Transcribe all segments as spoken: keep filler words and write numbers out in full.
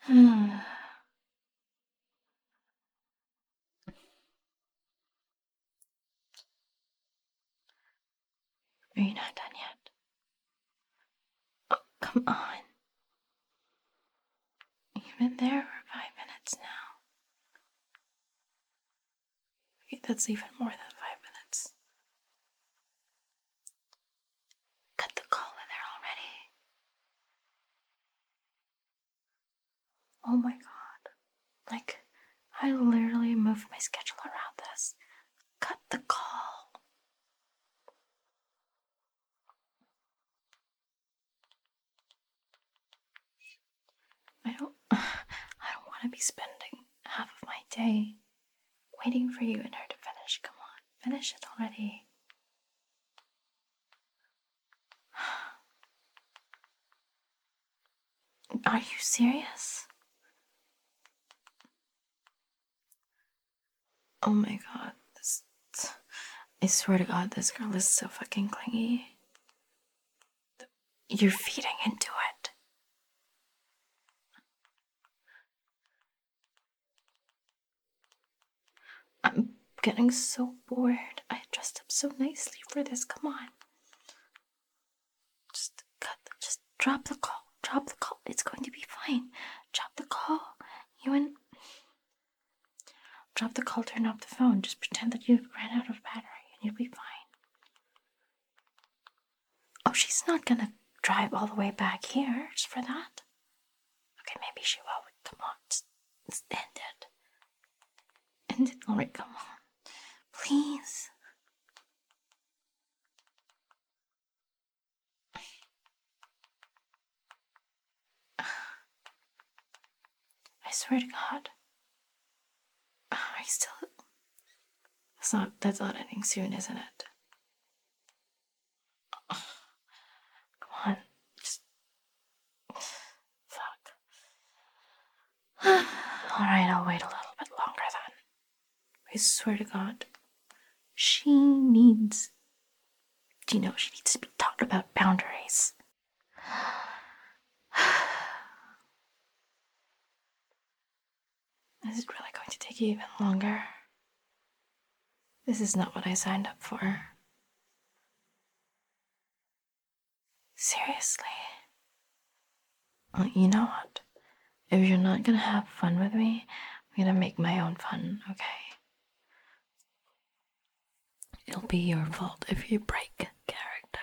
Are you not done yet? Oh, come on. You've been there for five minutes now. Okay, that's even more than five minutes. Cut the call in there already. Oh my god. Like, I literally moved my schedule around this. Cut the call. I don't I don't want to be spending half of my day waiting for you and her to finish. Come on, finish it already. Are you serious? Oh my god, this I swear to god, this girl is so fucking clingy. You're feeding into it. I'm getting so bored. I dressed up so nicely for this. Come on. Just cut, the, just drop the call. Drop the call. It's going to be fine. Drop the call. You and... Drop the call, turn off the phone. Just pretend that you ran out of battery and you'll be fine. Oh, she's not gonna drive all the way back here just for that. Okay, maybe she will, but come on. Just, just end it. End it already, come on. Please. I swear to God. I still... That's not, that's not ending soon, isn't it? Come on. Just... Fuck. Alright, I'll wait a little bit longer then. I swear to God. She needs... Do you know, she needs to be taught about boundaries. Is it really going to take you even longer? This is not what I signed up for. Seriously. Well, you know what? If you're not gonna have fun with me, I'm gonna make my own fun, okay? It'll be your fault if you break character.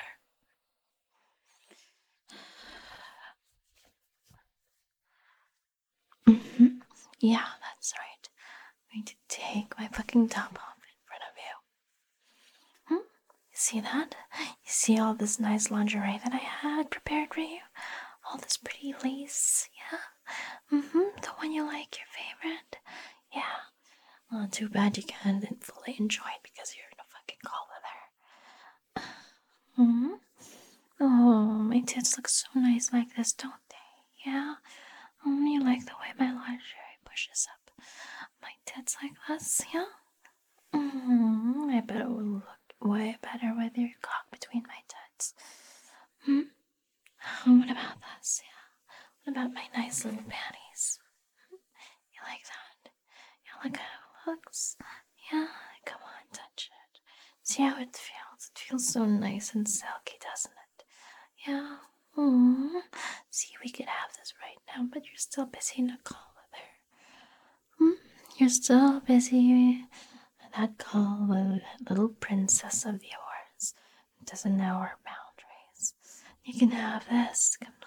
Mm-hmm. Yeah, that's right. I'm going to take my fucking top off in front of you. Hmm? You see that? You see all this nice lingerie that I had prepared for you? All this pretty lace, yeah? Mm-hmm, the one you like, your favorite? Yeah. Well, too bad you can't fully enjoy it because you're in a fucking call with her. Hmm? Oh, my tits look so nice like this, don't they? Yeah? Oh, you like the way my lingerie pushes up my tits like this, yeah? Mm, I bet it will look way better with your cock between my tits. Hmm? What about this, yeah? What about my nice little panties? You like that? You like how it looks? Yeah? Come on, touch it. See how it feels? It feels so nice and silky, doesn't it? Yeah? Aww. See, we could have this right now, but you're still busy in a call with her. Hmm? You're still busy in that call with that little princess of yours who doesn't know her boundaries. You can have this completely.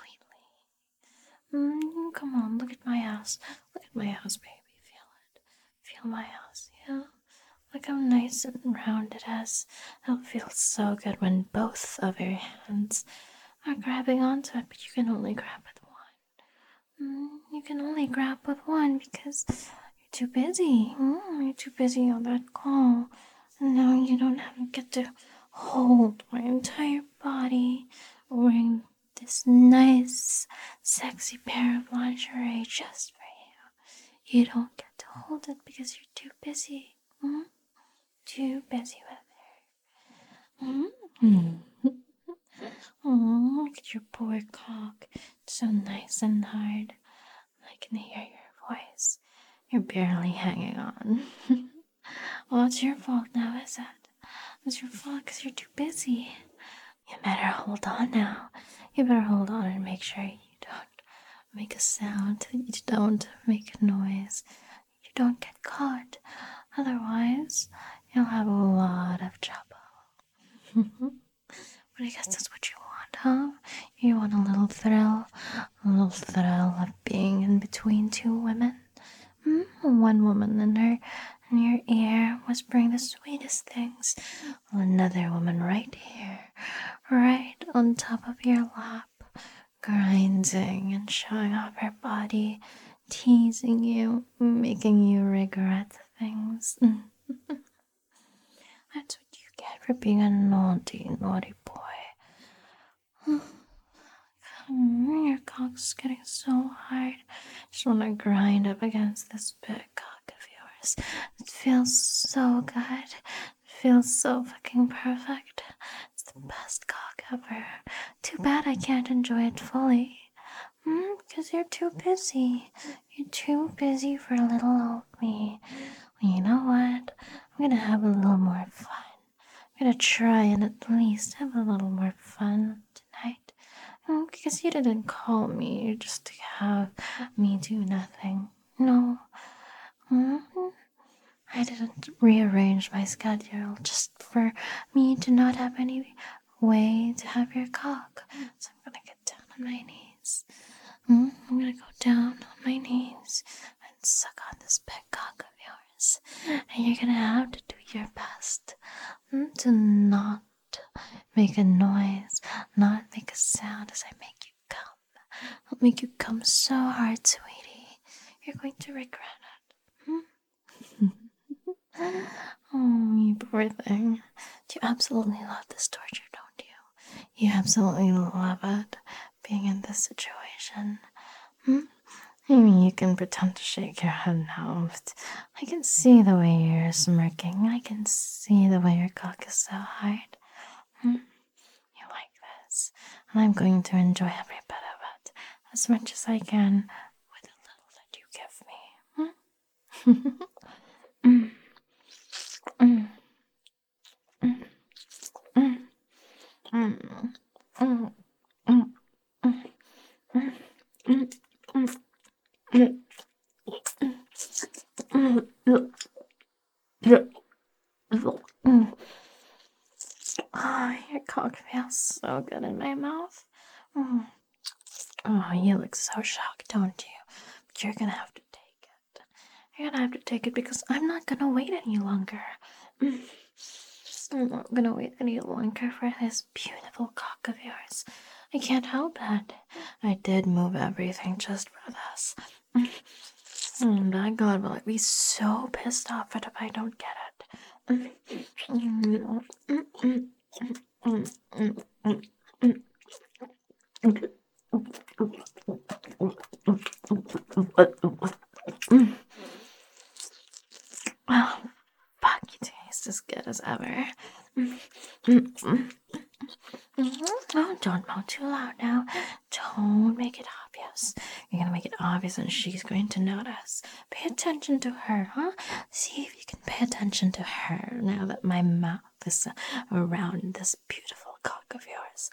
Mm, come on, look at my house. Look at my house, baby. Feel it. Feel my house, yeah? Look how nice and round it is. It feels so good when both of your hands are grabbing onto it, but you can only grab with one. Mm, you can only grab with one because you're too busy. Mm, you're too busy on that call. And now you don't have, get to hold my entire body wearing this nice, sexy pair of lingerie just for you. You don't get to hold it because you're too busy. Mm? Too busy with her. Mm? Oh, look at your poor cock. It's so nice and hard. I can hear your voice. You're barely hanging on. Well, it's your fault now, is it? It's your fault because you're too busy. You better hold on now. You better hold on and make sure you don't make a sound. You don't make a noise. You don't get caught. Otherwise, you'll have a lot of trouble. But I guess that's what you want, huh? You want a little thrill, a little thrill of being in between two women. Hmm? One woman in her in your ear whispering the sweetest things, while another woman right here, right on top of your lap, grinding and showing off her body, teasing you, making you regret things. That's what you get for being a naughty, naughty boy. Your cock's getting so hard. Just want to grind up against this big cock of yours. It feels so good. It feels so fucking perfect. It's the best cock ever. Too bad I can't enjoy it fully. Mm, because you're too busy. You're too busy for little old me. Well, you know what? I'm gonna have a little more fun. I'm gonna try and at least have a little more fun tonight. Mm, because you didn't call me just to have me do nothing. No. Mm-hmm. I didn't rearrange my schedule just for me to not have any way to have your cock. So I'm gonna get down on my knees. Mm, I'm gonna go down on my knees and suck on this big cock of yours. And you're gonna have to do your best mm, to not make a noise, not make a sound as I make you come. I'll make you come so hard, sweetie. You're going to regret it. Hmm? Oh, you poor thing. You absolutely love this torture, don't you? You absolutely love it, being in this situation. Hmm? I mean, you can pretend to shake your head now, but I can see the way you're smirking. I can see the way your cock is so hard. Hmm? You like this, and I'm going to enjoy every bit of it, as much as I can, with the little that you give me. Hmm? mm. Mm. Mm. Mm. Mm. Mm. Mm. Mm. Mm. Mm. Mm. Mm. Oh, your cock feels so good in my mouth. Mm. Oh, you look so shocked, don't you? But you're gonna have to take it. You're gonna have to take it because I'm not gonna wait any longer. Mm. I'm not gonna wait any longer for this beautiful cock of yours. I can't help it. I did move everything just for this. Mm, my God, will I be so pissed off if I don't get it? Oh, fuck, you taste as good as ever. Oh, don't moan too loud now. Don't make it obvious. You're gonna make it obvious and she's going to notice. Pay attention to her, huh? See if you can pay attention to her now that my mouth is around this beautiful cock of yours.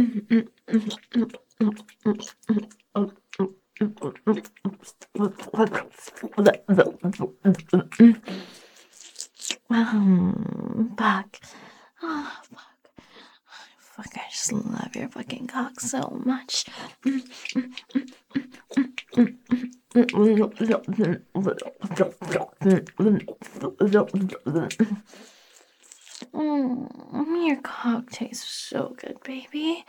Um, fuck. Oh, fuck. Fuck, I just love your fucking cock so much. Mm, your cock tastes so good, baby.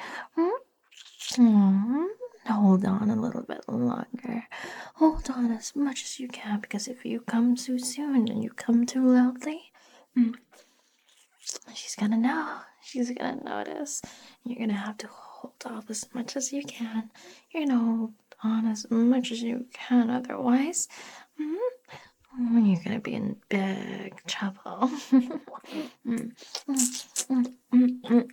Mm, hold on a little bit longer. Hold on as much as you can, because if you come too soon and you come too loudly, mm, she's gonna know. She's gonna notice. You're gonna have to hold off as much as you can. You're gonna hold on as much as you can, otherwise, mm, you're gonna be in big trouble. mm, mm, mm,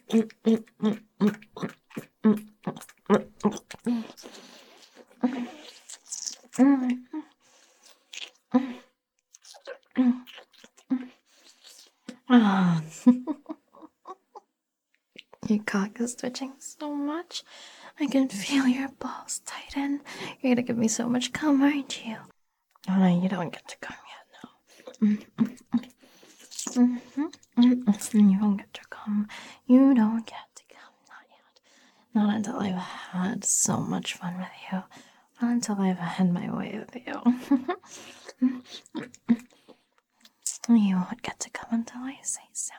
mm, mm, Mm, mm, mm, mm. Ah. Your cock is twitching so much. I can feel your balls tighten. You're gonna give me so much cum, aren't you? Oh no, you don't get to come yet, no. Mm-hmm. Mm-hmm. You don't get to come. You don't get to come. Not yet. Not until I've had so much fun with you. Not until I've had my way with you. You won't get to come until I say so.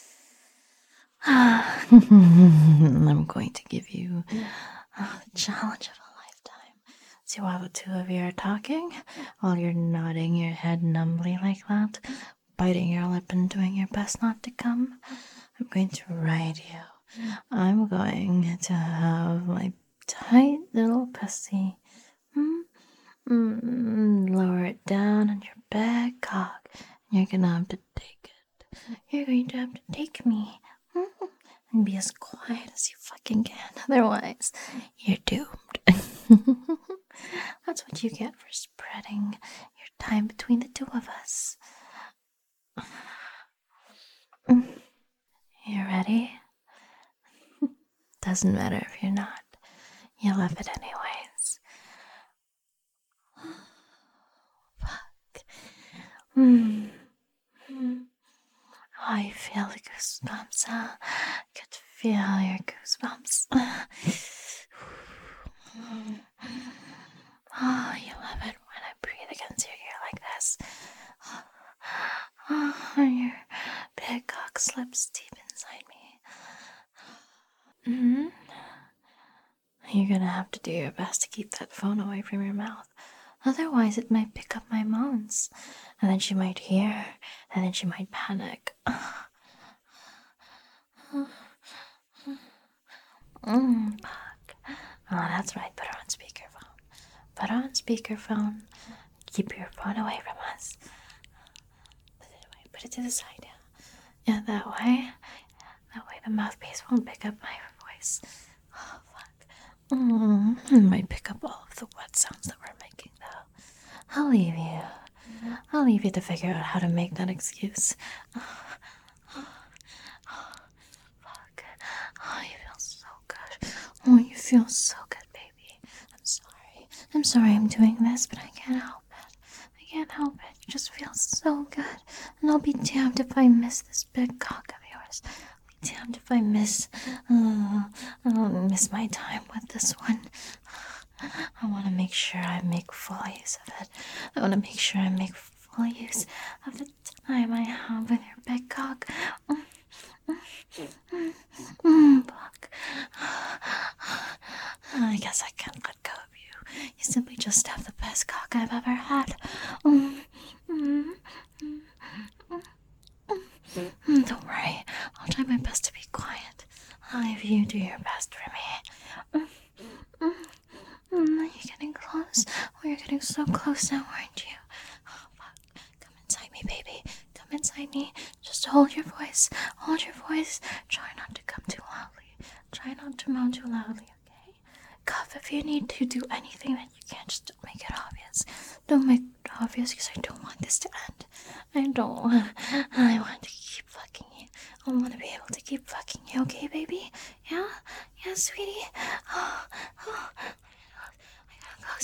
I'm going to give you uh, the challenge of a lifetime. See, while the two of you are talking, while you're nodding your head numbly like that, biting your lip and doing your best not to come, I'm going to ride you. I'm going to have my tight little pussy mm, mm, lower it down on your big cock. And you're gonna have to take it. You're going to have to take me. Mm, and be as quiet as you fucking can. Otherwise, you're doomed. That's what you get for spreading your time between the two of us. You ready? Doesn't matter if you're not. You love it anyways. Fuck. Mm. Mm. Oh, you feel the goosebumps, huh? I could feel your goosebumps. Oh, you love it when I breathe against your ear like this. Oh, your big cock slips deep inside me. Mm-hmm. You're gonna have to do your best to keep that phone away from your mouth. Otherwise, it might pick up my moans. And then she might hear, and then she might panic. Mm, fuck. Oh, that's right. Put her on speakerphone. Put her on speakerphone. Keep your phone away from us. Put it away. Put it to the side. Yeah, yeah that way. That way the mouthpiece won't pick up my voice. Oh, fuck. Mm, it might pick up all of the wet sounds that we're making, though. I'll leave you. I'll leave you to figure out how to make that excuse. Fuck. Oh, you feel so good. Oh, you feel so good, baby. I'm sorry. I'm sorry I'm doing this, but I can't help it. I can't help it. You just feel so good. And I'll be damned if I miss this big cock of yours. I'll be damned if I miss, uh, I'll miss my time with this one. I want to make sure I make full use of it. I want to make sure I make full use of the time I have with your big cock. Mm, mm, mm, mm, fuck. I guess I can't let go of you. You simply just have the best cock I've ever had. Mm, mm, mm, mm, mm. Don't worry. I'll try my best to be quiet. I'll have you do your best for me. Mm, mm. Mm, are you getting close? Oh, you're getting so close now, aren't you? Oh, fuck. Come inside me, baby. Come inside me. Just hold your voice. Hold your voice. Try not to come too loudly. Try not to moan too loudly, okay? Cough if you need to. Do anything that you can. Just don't make it obvious. Don't make it obvious because I don't want this to end. I don't want... I want to keep fucking you. I want to be able to keep fucking you, okay, baby? Yeah? Yeah, sweetie? Oh, oh. Close.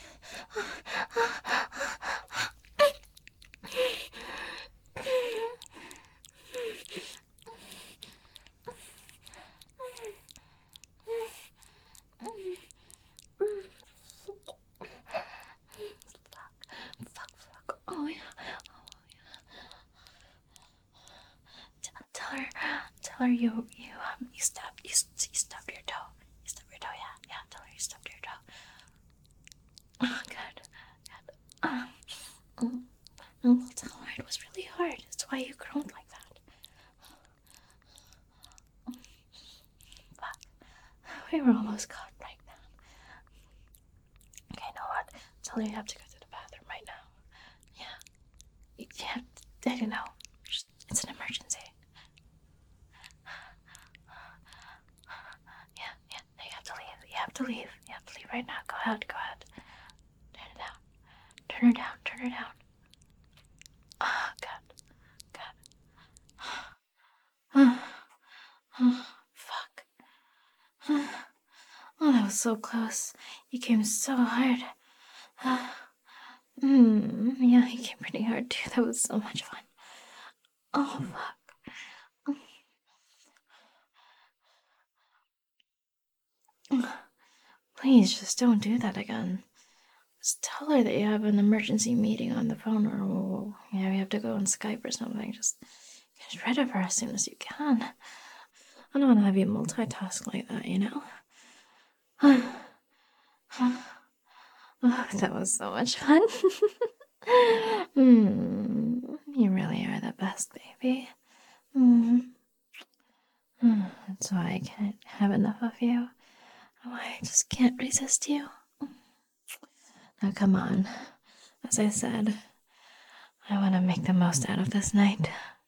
Fuck, fuck. Oh yeah. Oh yeah. Tell, tell her, tell her you, you, um, you stubbed, you, you stubbed your toe. You stubbed your toe, yeah, yeah. Tell her you stubbed your toe. Oh, good, good. Um, mm, mm, tell her it was really hard. That's why you groaned like that. But we were almost caught right now. Okay, you know what? Tell her you have to go to the bathroom right now. Yeah. You have to, I don't know. Just, it's an emergency. Yeah, yeah. You have to leave. You have to leave. You have to leave right now. Go ahead. Go ahead. Turn it down. turn her down, turn her down. Ah, good, good. Fuck. Oh, that was so close. You came so hard. Hmm, yeah, you came pretty hard too. That was so much fun. Oh, fuck. Please, just don't do that again. Just tell her that you have an emergency meeting on the phone, or well, yeah, we have to go on Skype or something. Just get rid of her as soon as you can. I don't want to have you multitask like that, you know? Oh, that was so much fun. mm, you really are the best, baby. Mm. That's why I can't have enough of you. Why I just can't resist you. Now, come on. As I said, I want to make the most out of this night.